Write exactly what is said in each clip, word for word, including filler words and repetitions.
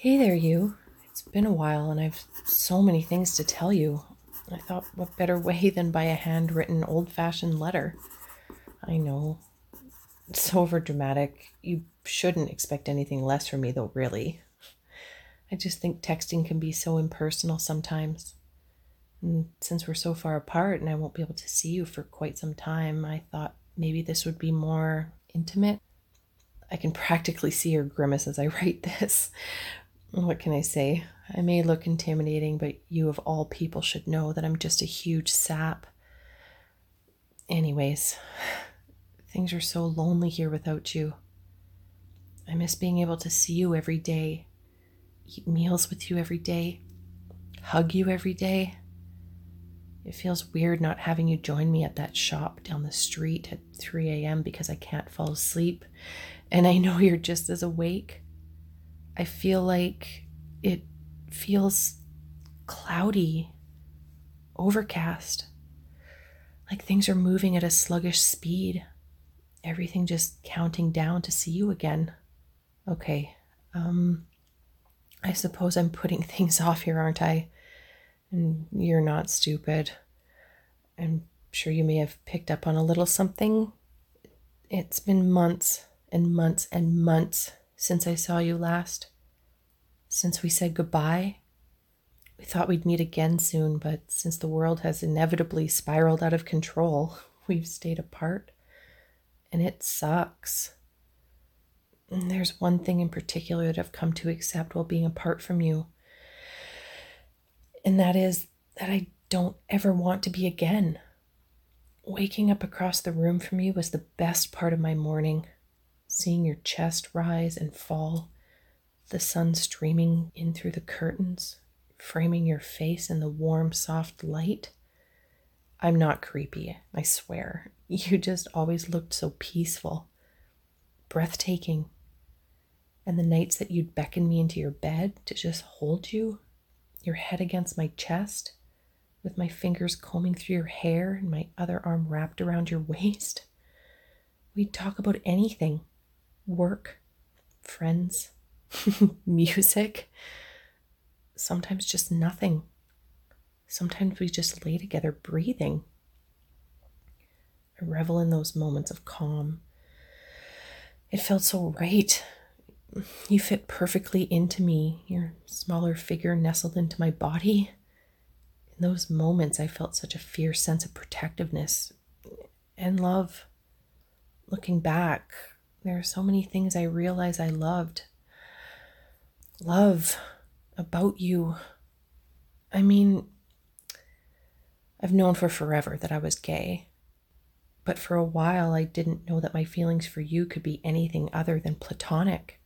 Hey there, you. It's been a while and I've so many things to tell you. I thought, what better way than by a handwritten, old fashioned letter? I know, it's so overdramatic. You shouldn't expect anything less from me, though, really. I just think texting can be so impersonal sometimes. And since we're so far apart and I won't be able to see you for quite some time, I thought maybe this would be more intimate. I can practically see your grimace as I write this. What can I say? I may look intimidating, but you of all people should know that I'm just a huge sap. Anyways, things are so lonely here without you. I miss being able to see you every day, eat meals with you every day, hug you every day. It feels weird not having you join me at that shop down the street at three a.m. because I can't fall asleep, and I know you're just as awake. I feel like it feels cloudy, overcast, like things are moving at a sluggish speed, everything just counting down to see you again. Okay, um, I suppose I'm putting things off here, aren't I? And you're not stupid. I'm sure you may have picked up on a little something. It's been months and months and months since I saw you last. Since we said goodbye. We thought we'd meet again soon, but since the world has inevitably spiraled out of control, we've stayed apart. And it sucks. And there's one thing in particular that I've come to accept while being apart from you. And that is that I don't ever want to be again. Waking up across the room from you was the best part of my morning. Seeing your chest rise and fall, the sun streaming in through the curtains, framing your face in the warm, soft light. I'm not creepy, I swear. You just always looked so peaceful, breathtaking. And the nights that you'd beckon me into your bed to just hold you, your head against my chest, with my fingers combing through your hair and my other arm wrapped around your waist. We'd talk about anything. Work, friends, music. Sometimes just nothing. Sometimes we just lay together breathing. I revel in those moments of calm. It felt so right. You fit perfectly into me, your smaller figure nestled into my body. In those moments, I felt such a fierce sense of protectiveness and love. Looking back, there are so many things I realize I loved. Love about you. I mean, I've known for forever that I was gay, but for a while I didn't know that my feelings for you could be anything other than platonic.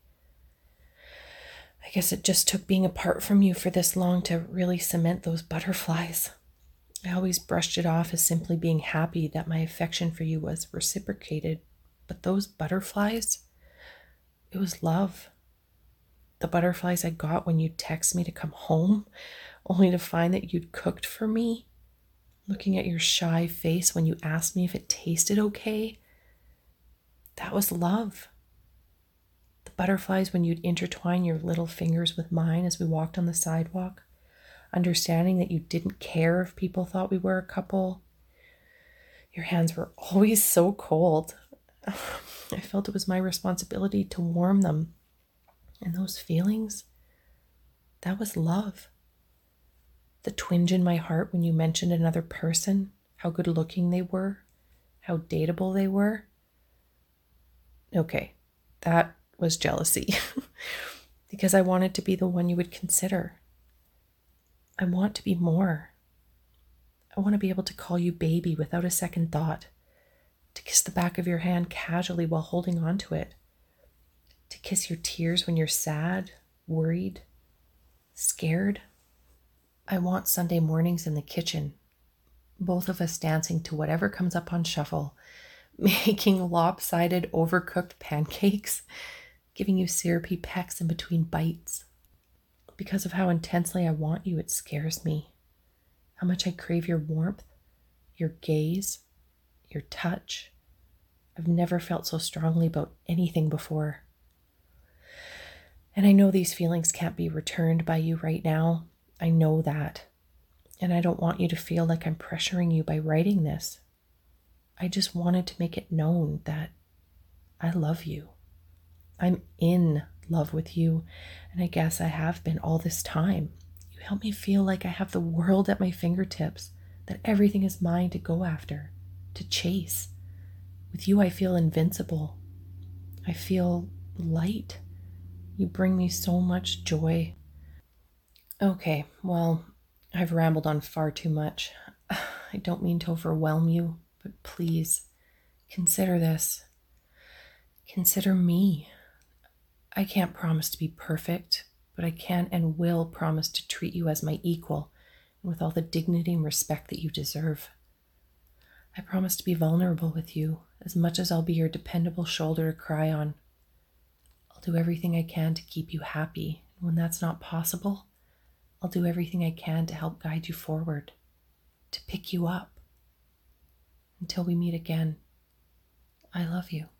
I guess it just took being apart from you for this long to really cement those butterflies. I always brushed it off as simply being happy that my affection for you was reciprocated, but those butterflies, it was love. The butterflies I got when you'd text me to come home, only to find that you'd cooked for me. Looking at your shy face when you asked me if it tasted okay. That was love. The butterflies when you'd intertwine your little fingers with mine as we walked on the sidewalk, understanding that you didn't care if people thought we were a couple. Your hands were always so cold. I felt it was my responsibility to warm them. And those feelings, that was love. The twinge in my heart when you mentioned another person, how good looking they were, how dateable they were. Okay, that was jealousy. Because I wanted to be the one you would consider. I want to be more. I want to be able to call you baby without a second thought, to kiss the back of your hand casually while holding on to it, to kiss your tears when you're sad, worried, scared. I want Sunday mornings in the kitchen, both of us dancing to whatever comes up on shuffle, making lopsided, overcooked pancakes, giving you syrupy pecks in between bites. Because of how intensely I want you, it scares me. How much I crave your warmth, your gaze, your touch. I've never felt so strongly about anything before. And I know these feelings can't be returned by you right now. I know that. And I don't want you to feel like I'm pressuring you by writing this. I just wanted to make it known that I love you. I'm in love with you, and I guess I have been all this time. You help me feel like I have the world at my fingertips, that everything is mine to go after, to chase. With you, I feel invincible. I feel light. You bring me so much joy. Okay, well, I've rambled on far too much. I don't mean to overwhelm you, but please consider this. Consider me. I can't promise to be perfect, but I can and will promise to treat you as my equal and with all the dignity and respect that you deserve. I promise to be vulnerable with you as much as I'll be your dependable shoulder to cry on. I'll do everything I can to keep you happy, and when that's not possible, I'll do everything I can to help guide you forward, to pick you up. Until we meet again, I love you.